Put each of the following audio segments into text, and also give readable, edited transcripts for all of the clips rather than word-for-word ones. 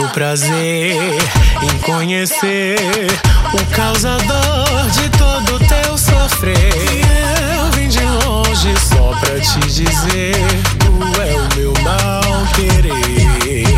o prazer em conhecer o causador de todo teu sofrer. Eu vim de longe só pra te dizer, tu é o meu mal querer.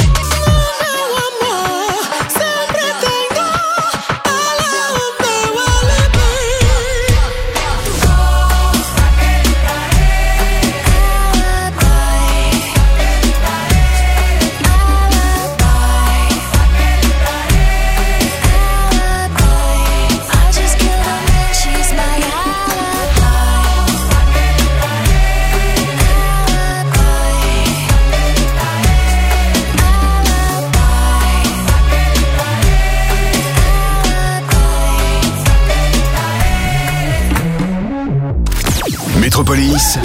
Métropolis.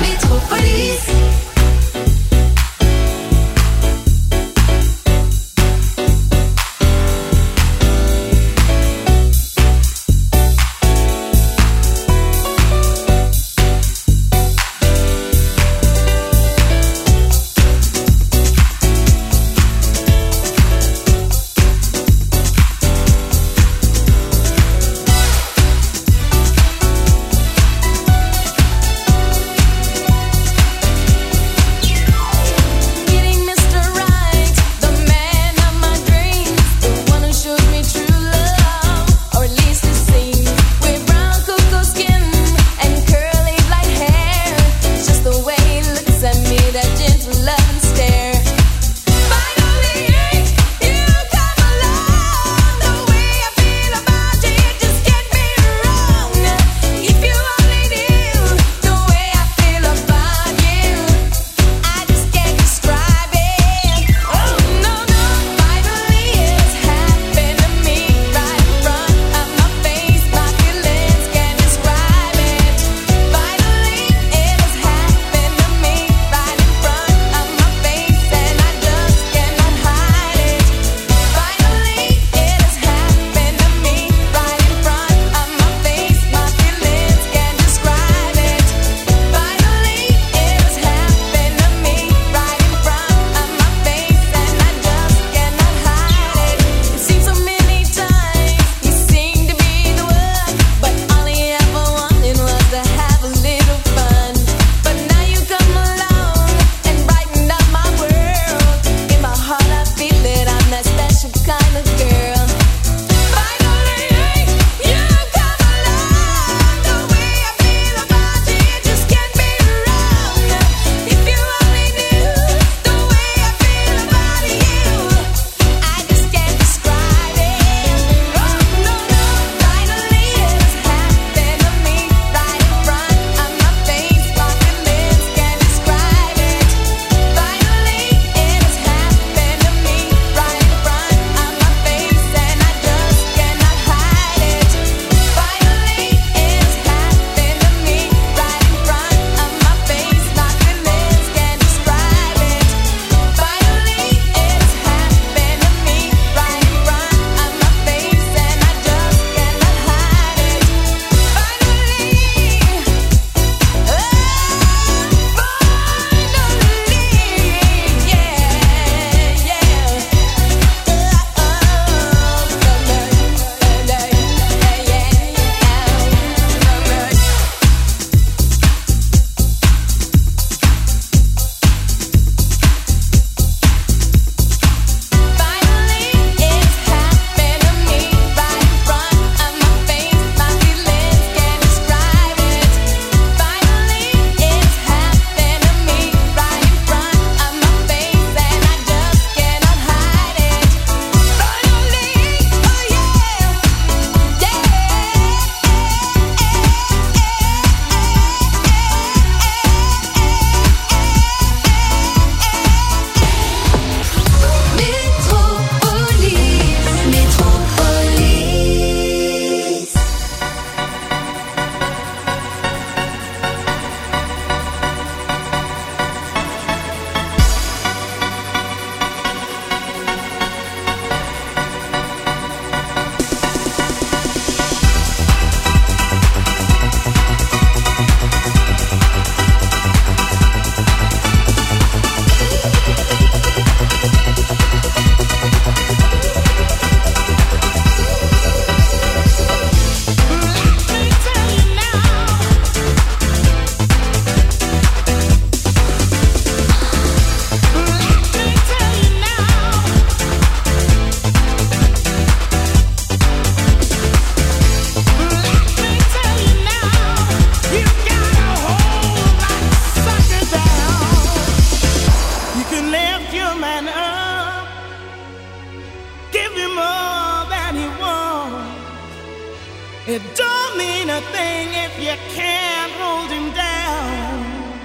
It don't mean a thing if you can't hold him down.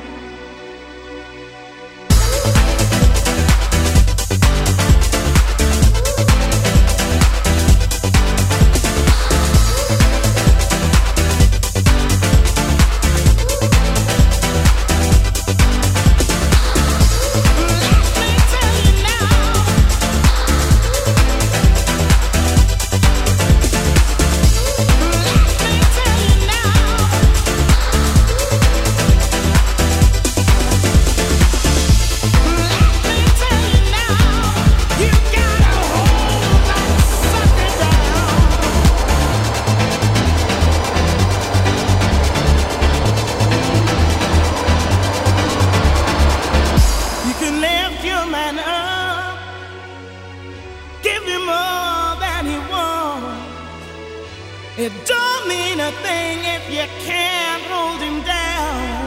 It don't mean a thing if you can't hold him down.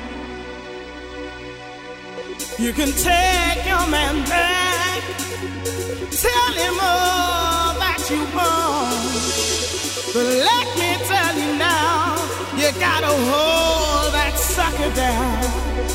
You can take your man back, tell him all that you want, but let me tell you now, you gotta hold that sucker down.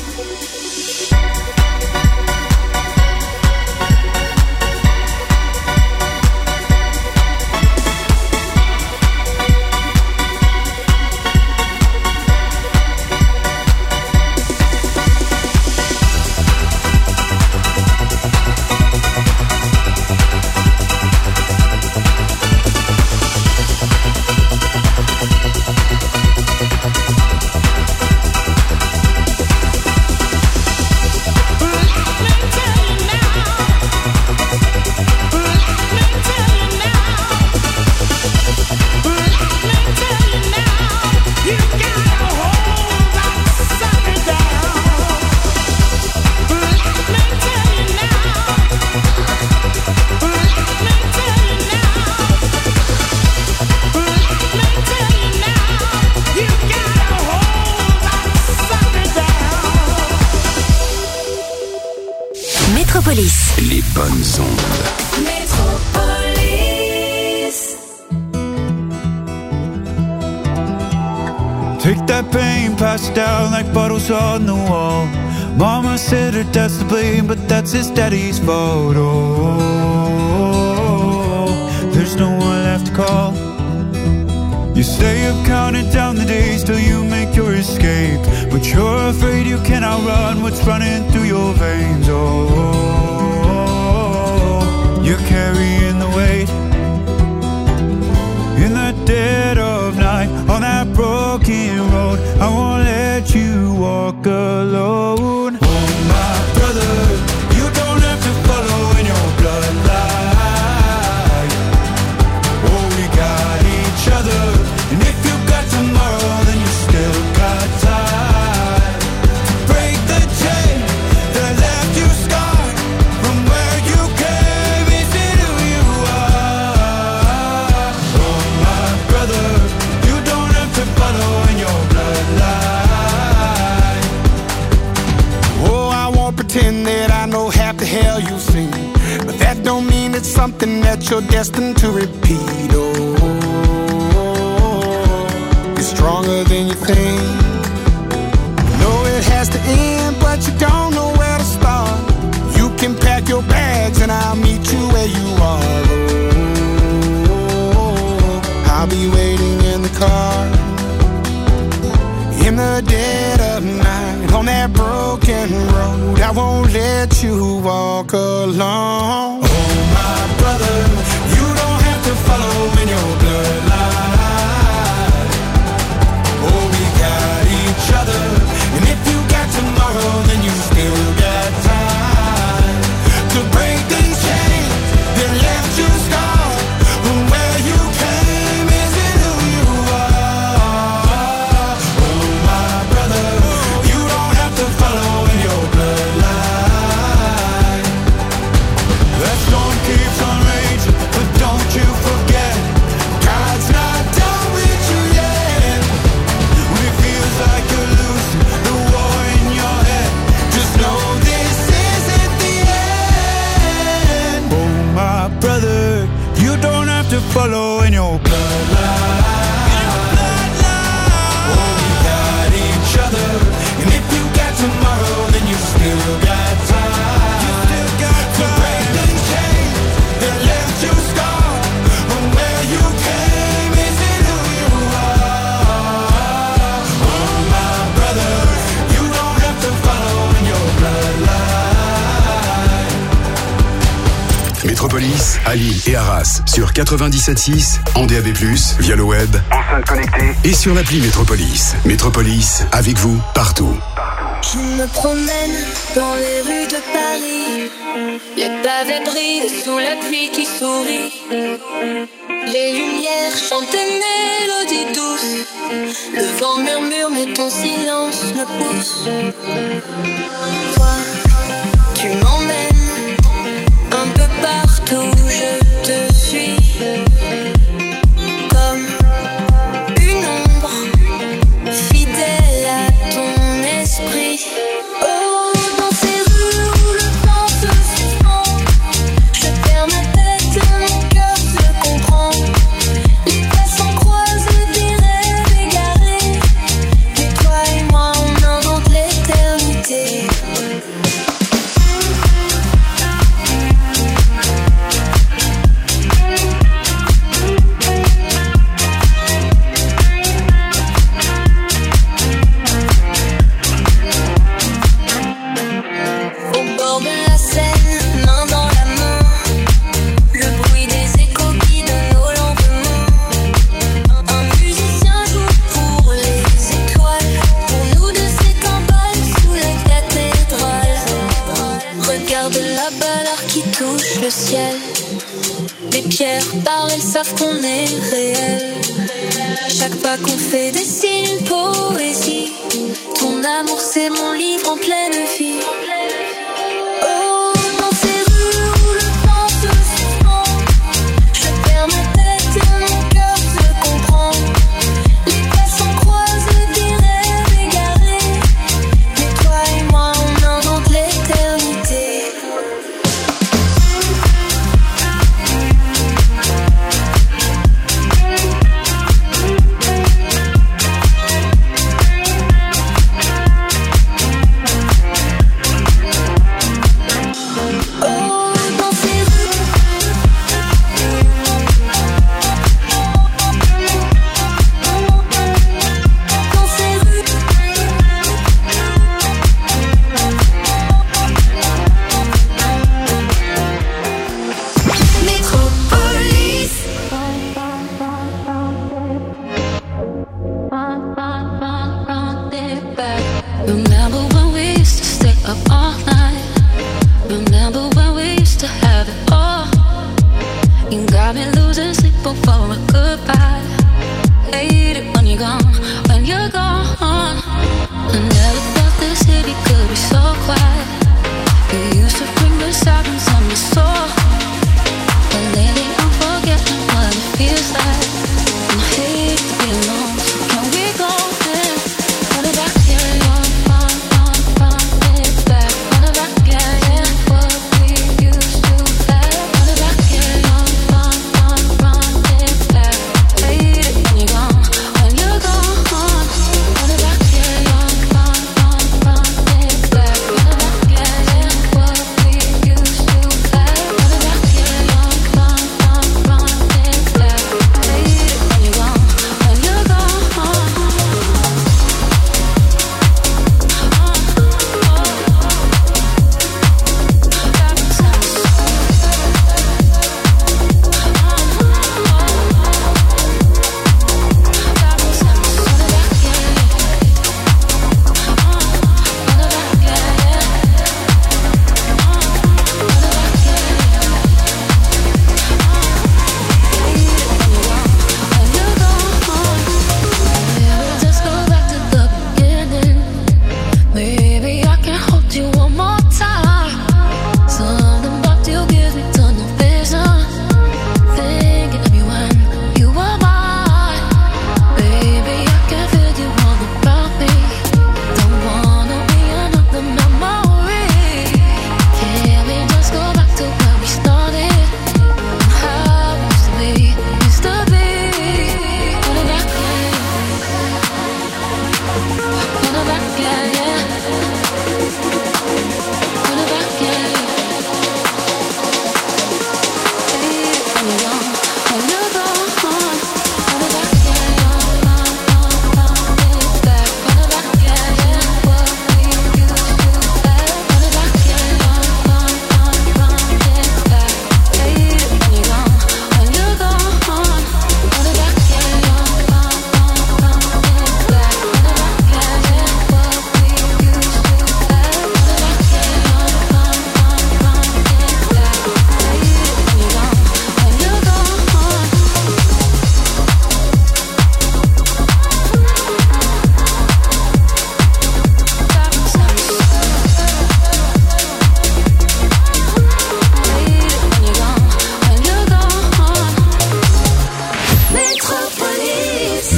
Les bonnes ondes. Métropolis. Take that pain, pass it down like bottles on the wall. Mama said her dad's to blame, but that's his daddy's fault. Oh, there's no one left to call. You say you've counted down the days till you make your escape, but you're afraid you can outrun what's running through your veins. Oh, you're carrying the weight in the dead of night on that broken road. I won't let you walk alone. Oh, my brother, you don't have to follow in your bloodline. Oh, we got each other, and if you got tomorrow, then you still got time to break the chain that left you scarred from where you came into who you are. Oh, my brother, you don't have to follow in your bloodline. Oh, I won't pretend that I know half the hell you've seen, but that don't mean it's something that you're destined to repeat. Oh, you're stronger than you think. You know it has to end, but you don't know where to start. You can pack your bags and I'll meet you where you are. Oh, I'll be waiting in the car in the dead of night on that broken road. I won't let you walk alone. Oh, my brother, you don't have to follow in your bloodline. Oh, we got each other, and if you got tomorrow, then you still got time to break these chains that left you scarred from where you came isn't who you are. Oh, my brother, you don't have to follow in your bloodline. That storm keeps on raging, but don't you forget, God's not done with you yet. When it feels like you're losing the war in your head, just know this isn't the end. Oh, my brother, you don't have to follow in your bloodline. à Lille et Arras sur 97.6, en DAB+, via le web, enceinte connectée et sur l'appli Métropolis. Métropolis, avec vous, partout. Je me promène dans les rues de Paris. Les pavés brillent sous la pluie qui sourit. Les lumières chantent des mélodies douces. Le vent murmure mais ton silence me pousse. Toi, tu m'emmènes un peu partout, je te suis. Comme une ombre fidèle à ton esprit. Oh, dans ces rues où le temps se suspend, je perds ma tête, mon cœur se comprend. Les passants croisent des rêves égarés. Et toi et moi, on invente l'éternité. Le ciel, les pierres parlent, elles savent qu'on est réel. Chaque pas qu'on fait dessine une poésie. Ton amour c'est mon livre en pleine vie. Oh, dans ces rues où le temps se suspend, je perds ma tête et mon cœur se comprend. Les passants croisent des rêves égarés. Et toi et moi on invente l'éternité.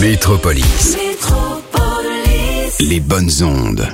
Métropolis. Les bonnes ondes.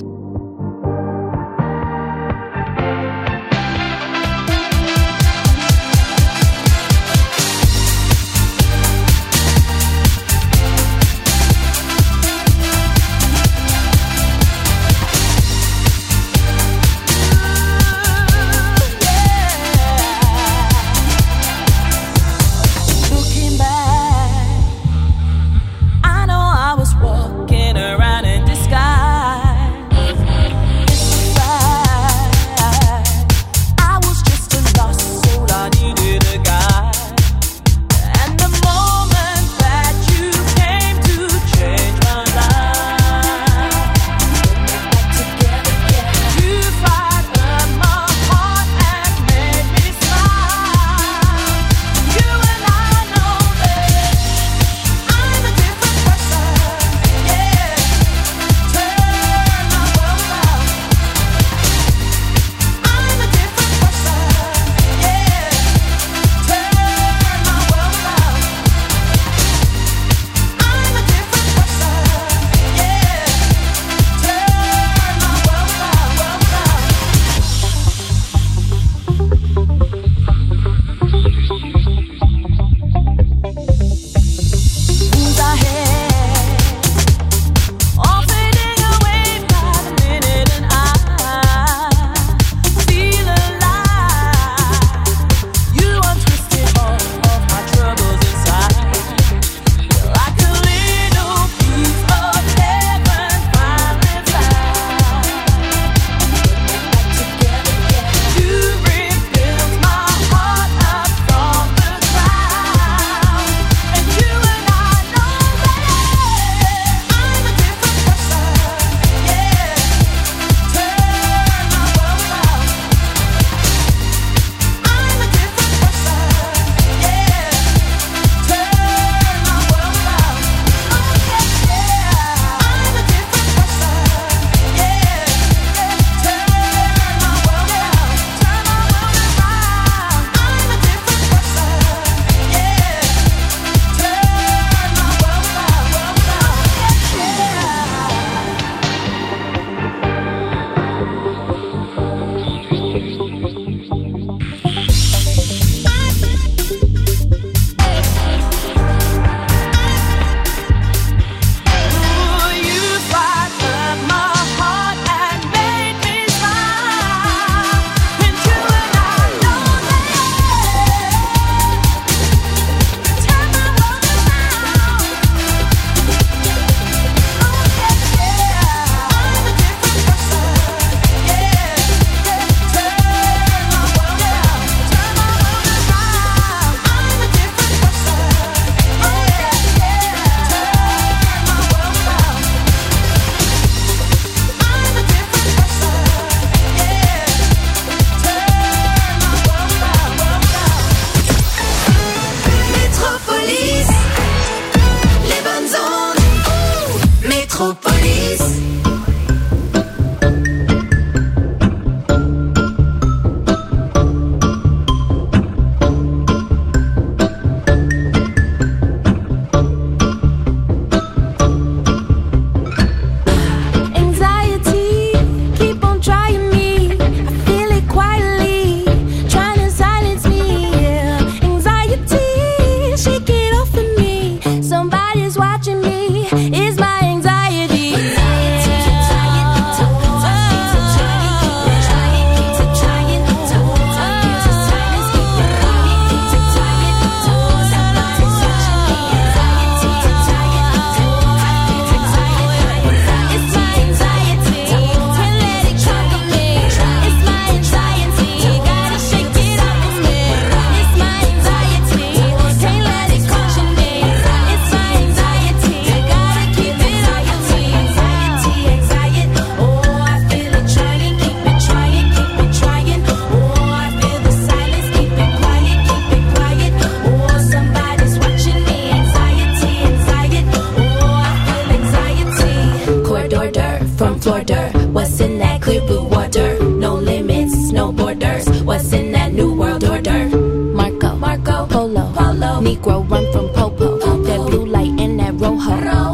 Negro run from Popo. That blue light and that rojo.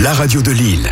la radio de Lille.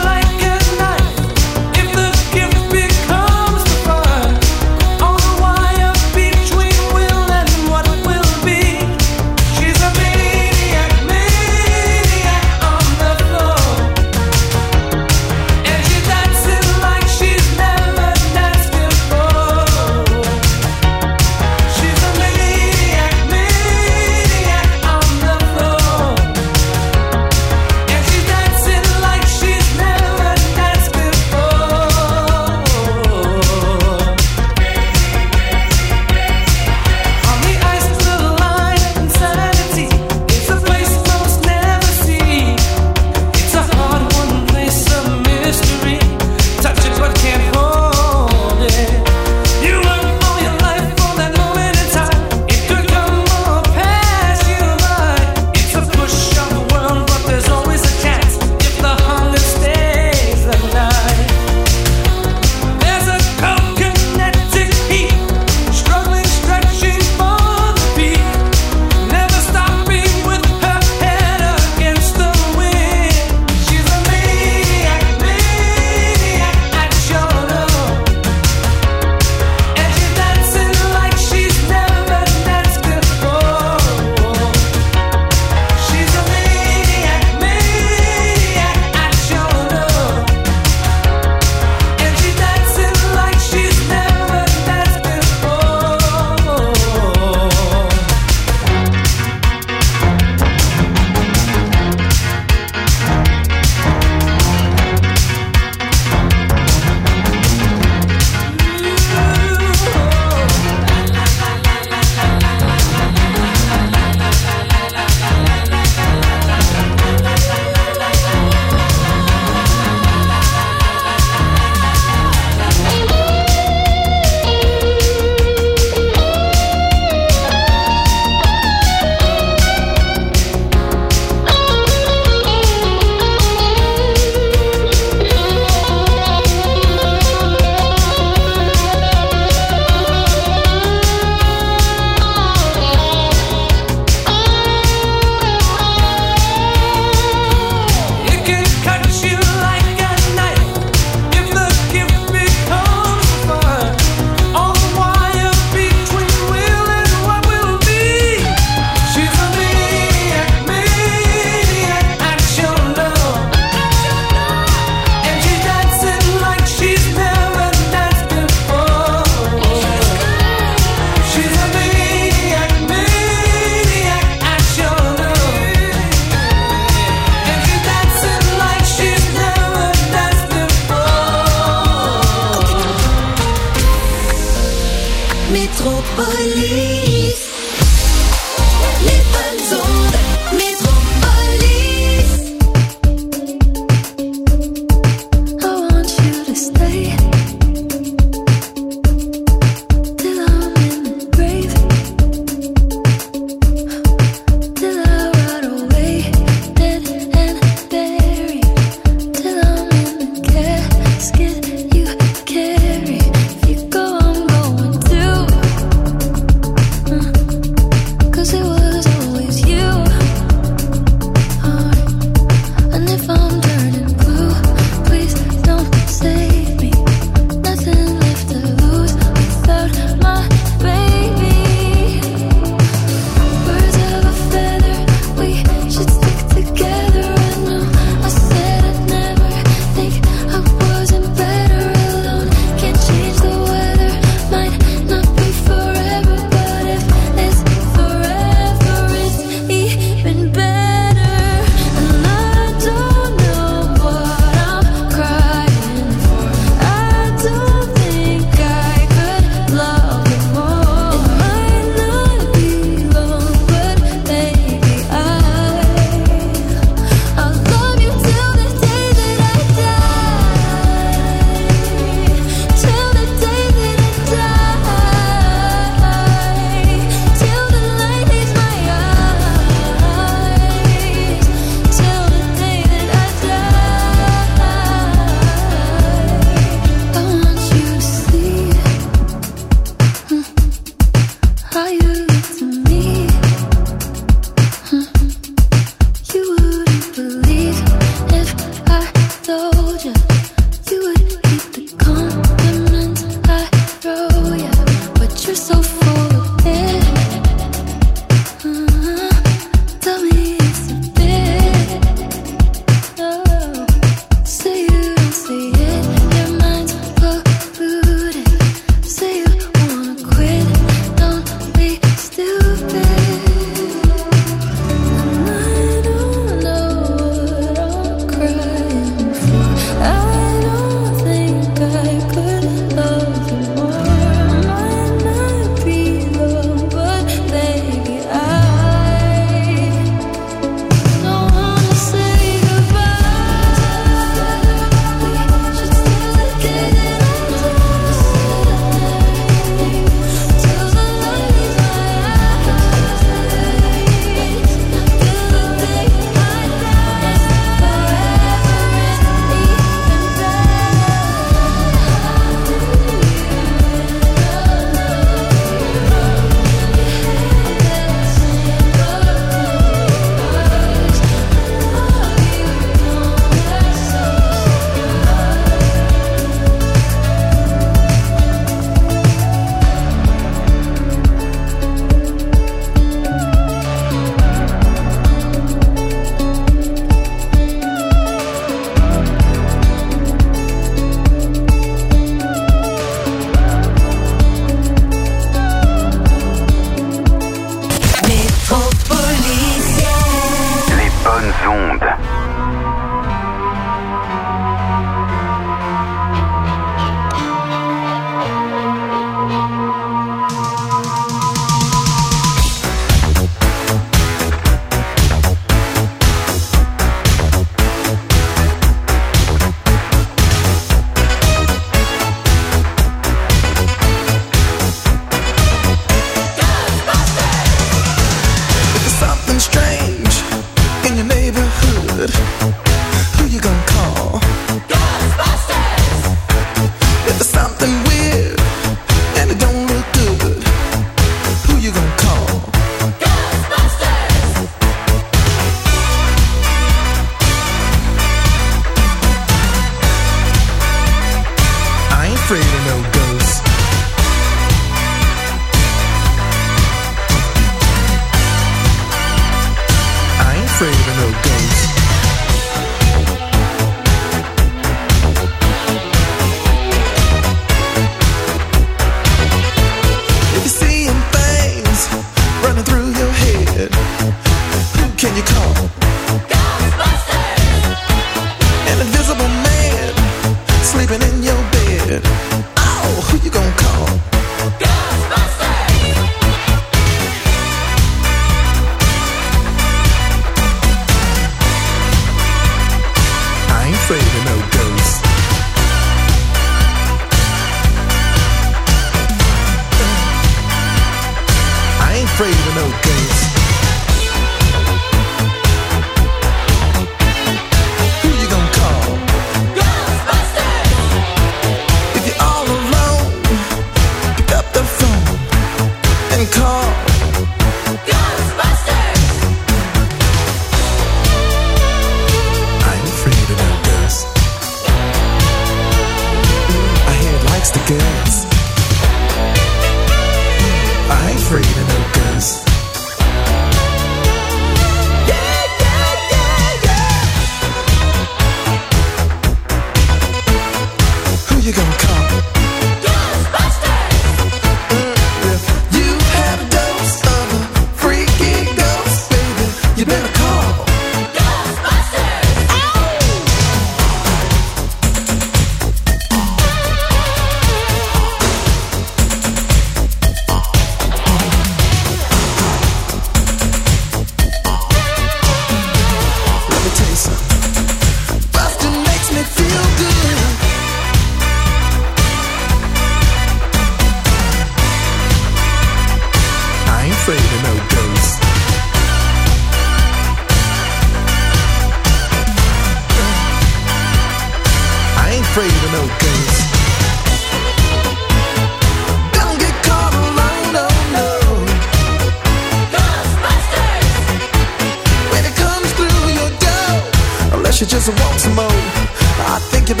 You just want some more. I think you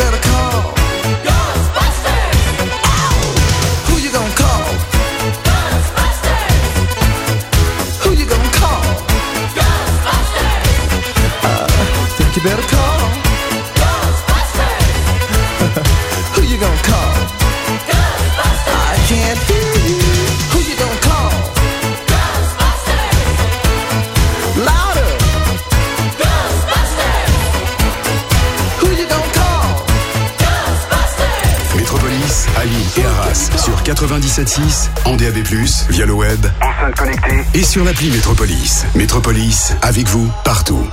sur 97.6, en DAB+, via le web, enceinte connectée et sur l'appli Métropolis. Métropolis, avec vous, partout.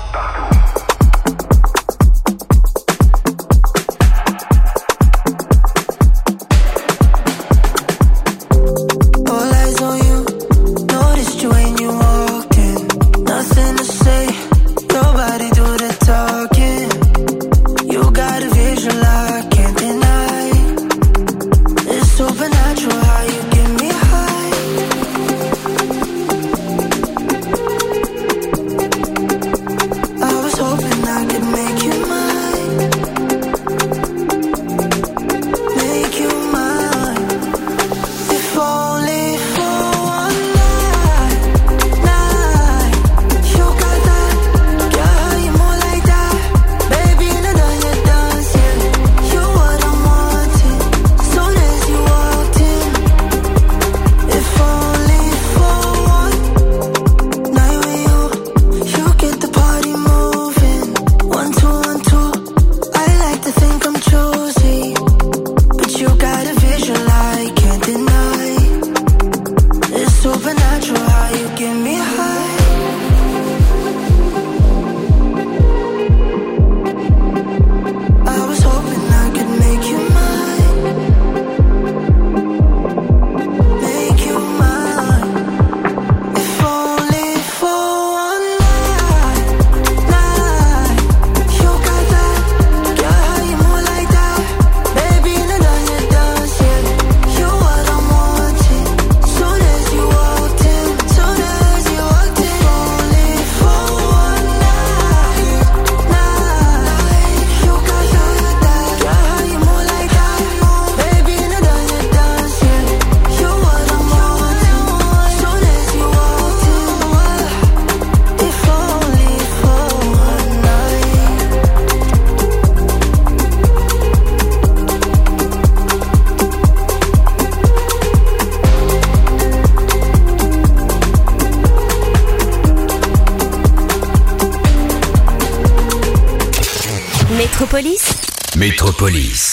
Métropolis.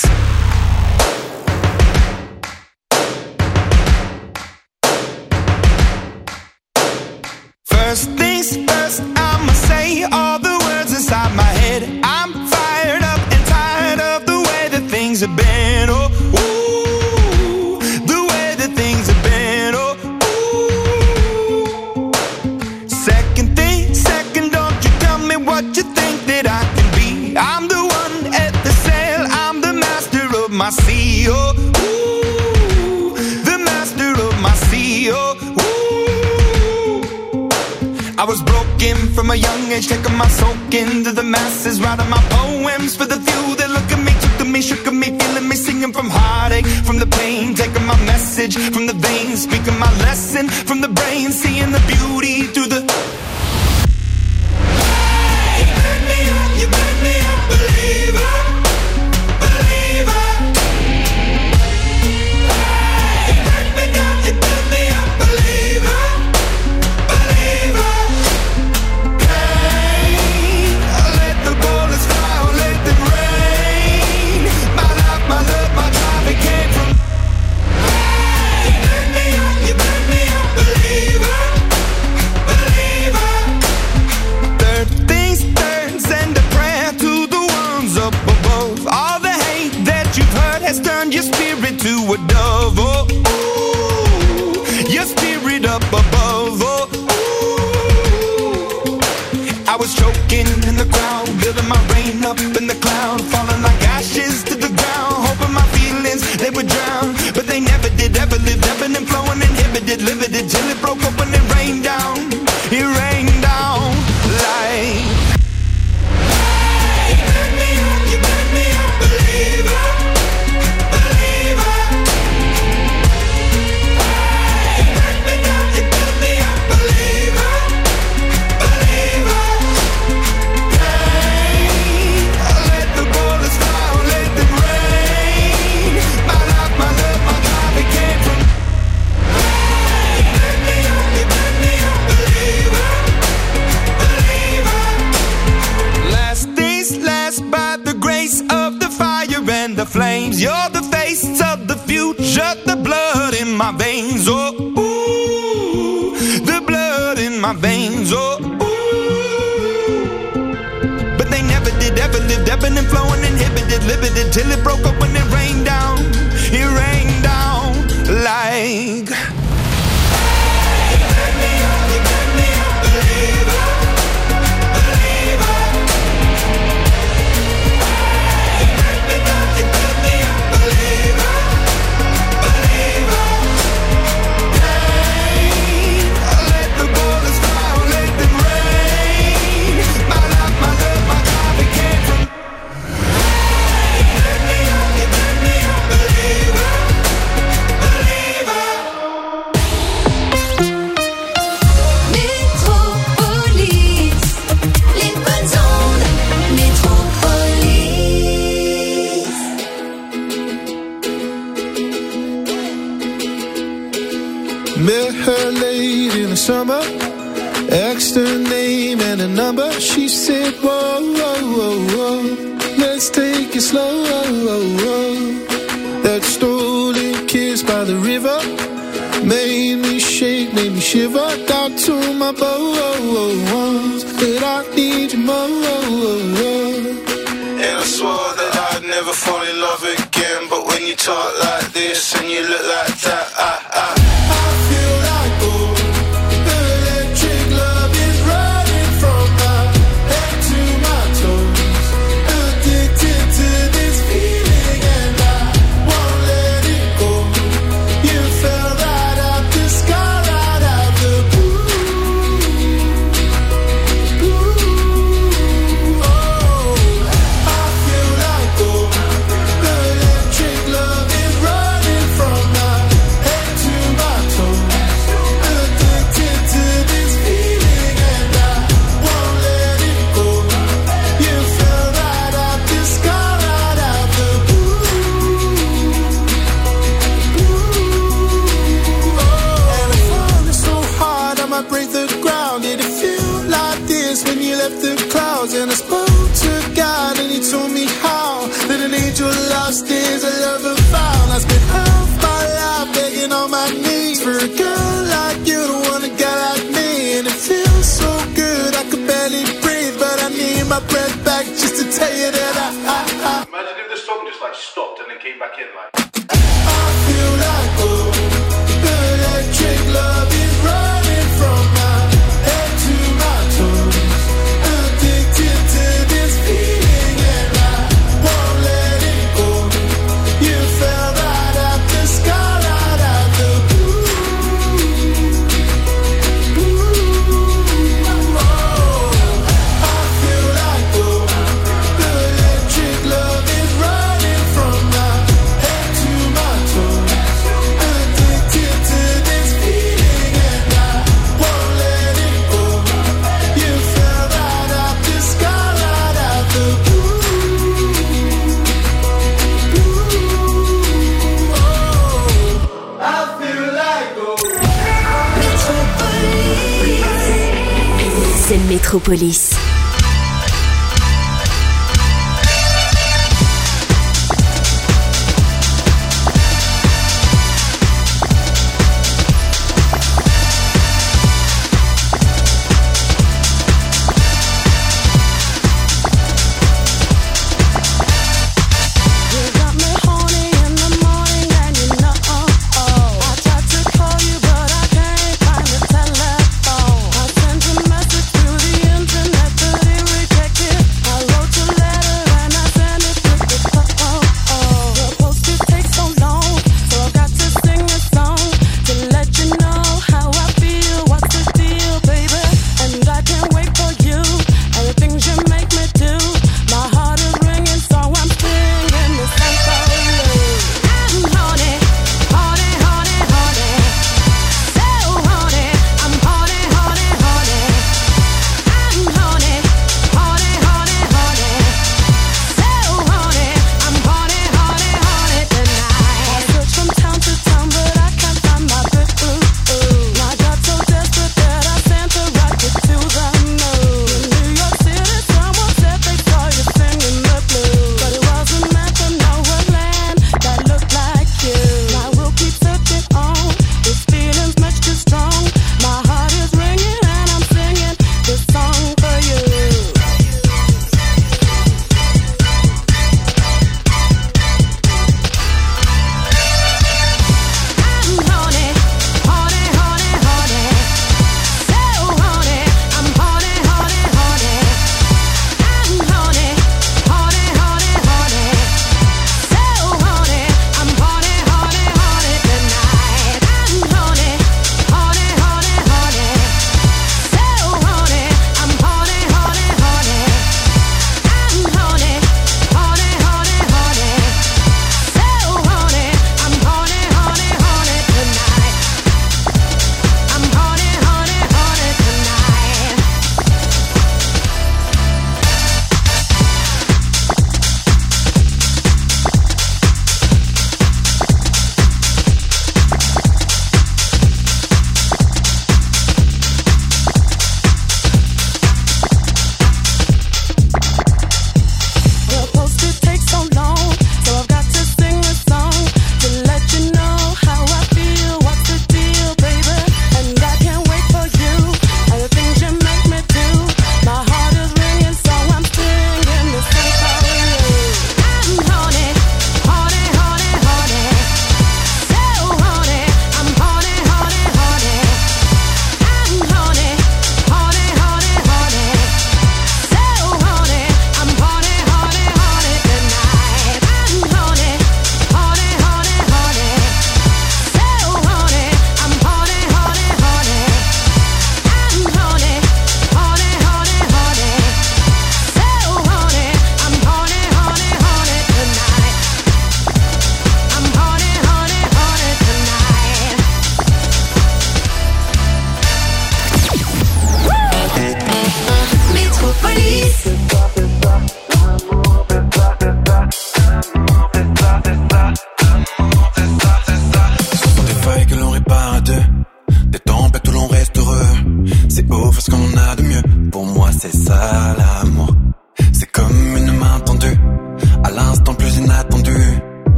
First things first, I'ma say all the words inside my head. I'm fired up and tired of the way that things have been. Oh, ooh, the way that things have been. Oh, ooh. Second thing, second, don't you tell me what you think that I can be. I'm the one at the sail, I'm the master of my sea. Oh, ooh, the master of my sea. Oh, I was broken from a young age, taking my soak into the masses, writing my poems for the few that look at me, took to me, shook at me, feeling me, singing from heartache, from the pain, taking my message from the veins, speaking my lesson from the brain, seeing the beauty through the... Hey, you made me a believer, believer. Hey, you break me down, you build me a believer, believer. Turn your spirit to a dove, oh, ooh, your spirit up above, oh, ooh. I was choking in the crowd, building my rain up in the cloud, falling like ashes to the ground, hoping my feelings, they would drown, but they never did, ever lived, ebbing and flowing, inhibited, limited, till it broke open and rained down, it rained down like... Hey, you made me a believer. Let the bullets and the flames. You're the face of the future, the blood in my veins. Oh, ooh, the blood in my veins. Oh, ooh. But they never did, ever lived, ebbing and flowing, inhibited, limited, till it broke up when it rained down. It rained down like. Met her late in the summer, asked her name and a number. She said, whoa, whoa, whoa, whoa, let's take it slow. That stolen kiss by the river made me shake, made me shiver. Down to my bones that I need you more. And I swore that I'd never fall in love again, but when you talk like this and you look like that, and I spoke to God and he told me how that an angel lost is a lover found. I spent half my life begging on my knees for a girl like you to want a guy like me. And it feels so good I could barely breathe, but I need my breath back just to tell you that I Imagine if the song just like stopped and then came back in like I feel like the electric love is running from my head to my toes. C'est Métropolis. But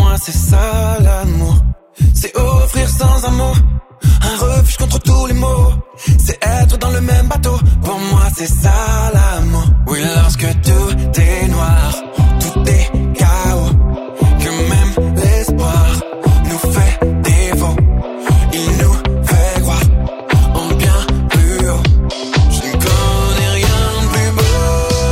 moi c'est ça l'amour. C'est offrir sans un mot un refuge contre tous les maux. C'est être dans le même bateau. Pour moi c'est ça l'amour. Oui, lorsque tout est noir, tout est chaos, que même l'espoir nous fait défaut. Il nous fait croire en bien plus haut. Je ne connais rien de plus beau.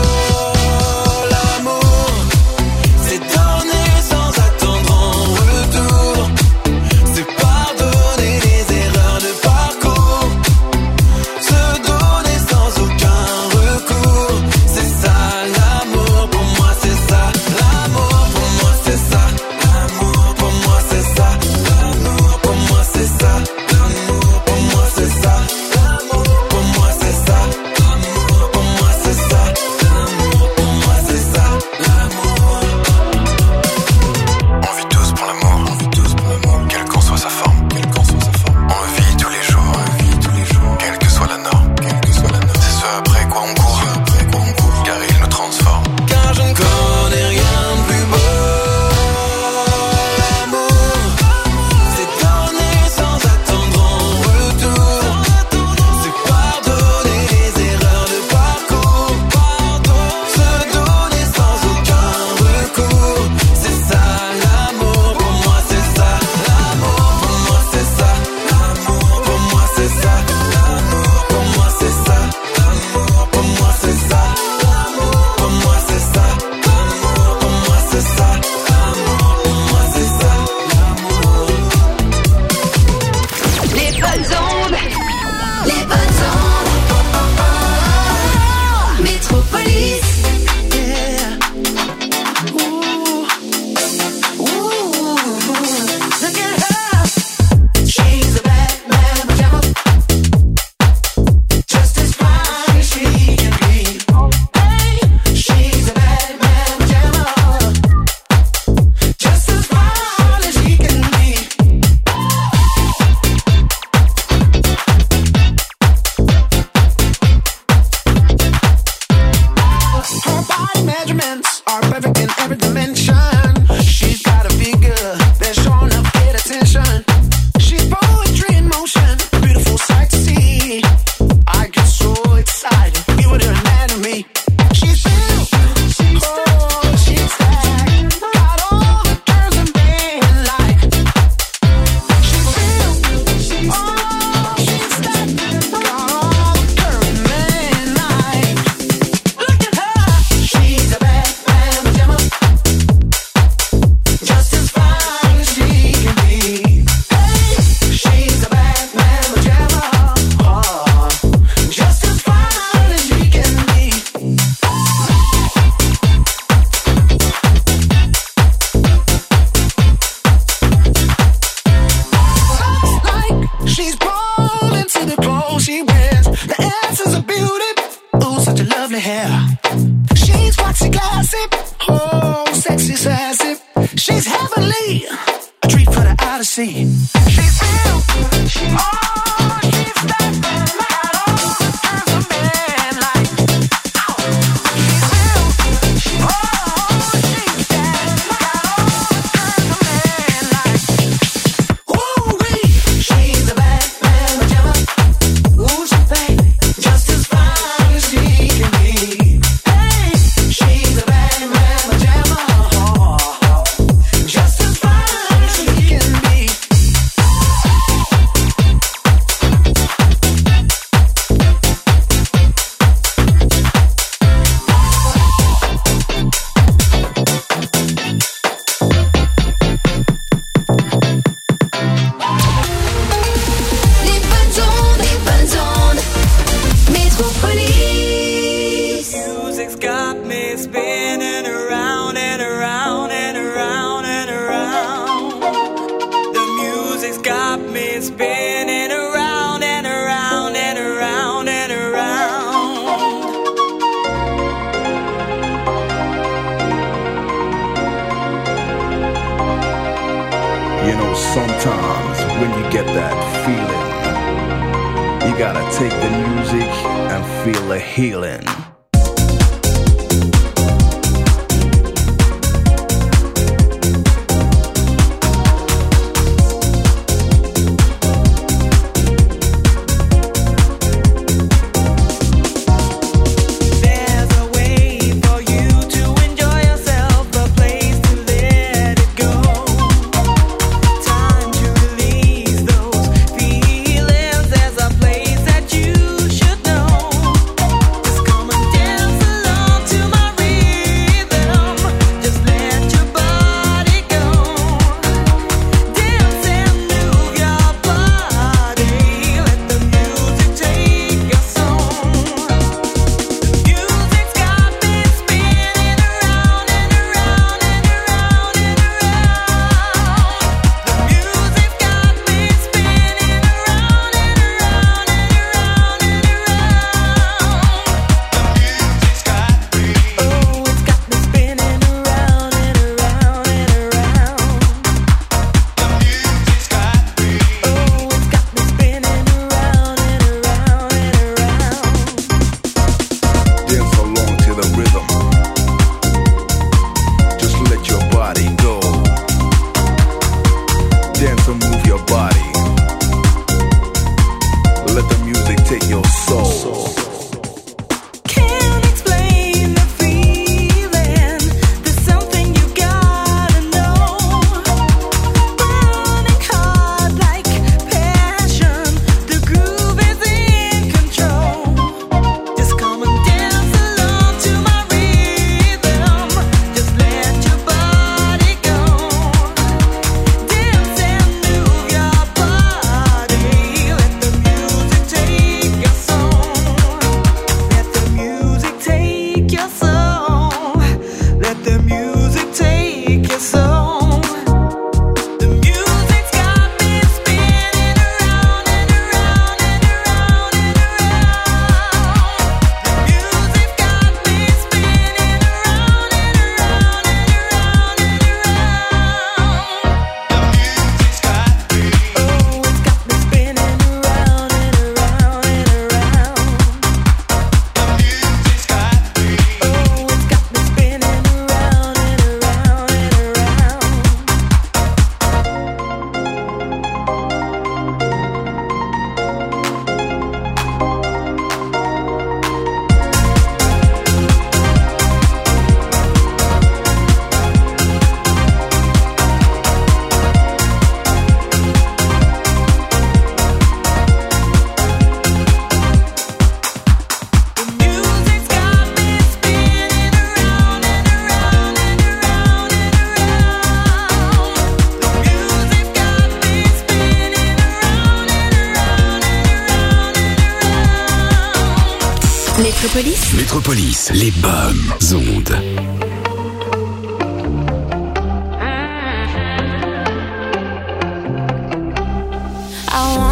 L'amour, c'est donner sans attendre en retour. C'est pardonner les erreurs de parcours. Se donner sans aucun recours. C'est ça l'amour, pour moi c'est ça. L'amour, pour moi c'est ça. L'amour, pour moi c'est ça. L'amour, pour moi c'est ça. L'amour, pour moi c'est ça. L'amour, pour moi c'est ça. L'amour, pour moi c'est ça. L'amour, pour moi c'est ça. L'amour. On vit tous pour l'amour, quelle qu'en soit sa forme, On le vit tous les jours, quelle que soit la norme, C'est ce après quoi on court, car il nous transforme. Car je ne connais rien de plus beau. L'amour, c'est donner sans attendre en retour. C'est pardonner les erreurs de parcours. Se donner sans aucun recours. C'est ça l'amour, pour moi c'est ça. L'amour, pour moi c'est ça. L'amour, pour moi c'est ça. L'amour, pour moi c'est ça. L'amour, pour moi c'est ça. L'amour, pour moi c'est ça. L'amour, pour moi c'est ça. L'amour, pour moi c'est ça. L'amour. Les bonnes ondes. Les bonnes ondes. Métropolis. Look at her. She's a bad man pajama. Just as fine as she can be. Hey, she's a bad man pajama. Just as fine as she can be. Her body measurements are perfect in every dimension. She's got a figure that's sure enough get attention. She's poetry in motion, a beautiful sight to see. I get so excited, viewing her anatomy. She's built, oh, she's stacked, got all the curves and bend like. She's built, oh, she's stacked, got all the curves and bend like. Look at her, she's a bad man pajama. Just as fine as she can be. Hey, she's a bad man pajama. Oh, just as fine as she can be. Looks like she's born into the clothes she wears. The essence of beauty. Ooh, such a lovely hair. She's foxy classy. Oh, sexy sassy. She's heavenly. A treat for the eye to see. She's built. Oh, she's stacked. Got all the curves of men like. She's built. Oh, she's stacked. Got all the curves of men like. Ooh-wee. She's a bad man pajama. Ooh, she's bad. Just as fine as she can be. Hey, she's a bad man pajama. Just as fine as she can be. Les bonnes ondes. Métropolis. Music's got me spinning around and around and around and around. The music's got me spinning around and around and around and around. You know, sometimes when you get that feeling, you gotta take the music and feel the healing. Métropolis. Métropolis, les bonnes ondes. I